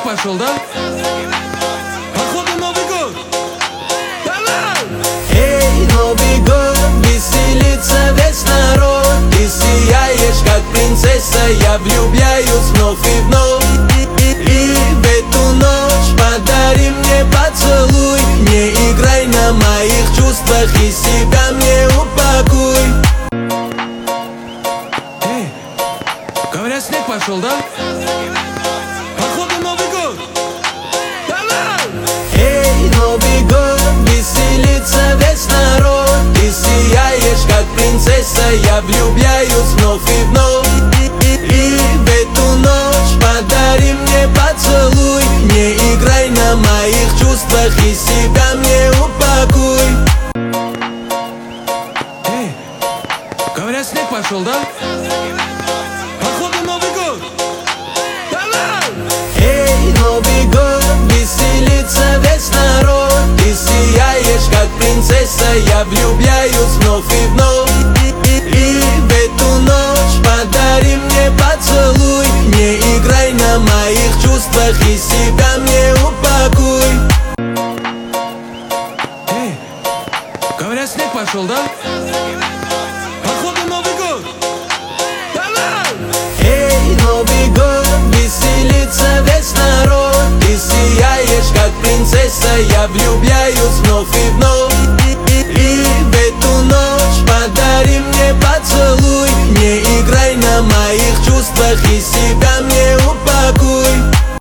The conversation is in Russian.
пошел, да? Походу Новый год. Давай! Эй, Новый год, веселится весь народ. Ты сияешь, как принцесса, я влюбляюсь вновь и вновь. И в эту ночь подари мне поцелуй. Не играй на моих чувствах и себя мне упакуй. Эй, говорят, снег пошел, да? Походу Новый год. Давай! Эй, Новый год, веселится весь народ. Ты сияешь, как принцесса, я влюбляюсь вновь и вновь. И в эту ночь подари мне поцелуй. Не играй на моих чувствах и себя мне упакуй. Эй, говорят, снег пошел, да? Походу Новый год. Давай! Эй, Новый год, веселится весь народ. Ты сияешь, как принцесса, я влюбляюсь вновь и вновь. И в эту ночь подари мне поцелуй. Не играй на моих чувствах и себя мне упакуй. Эй, говорят, снег пошел, да? Походу Новый год. Давай! Эй, Новый год, веселится весь народ. Ты сияешь, как принцесса, я влюбляюсь вновь и вновь. И в эту ночь подари мне поцелуй. Не играй на моих чувствах и себя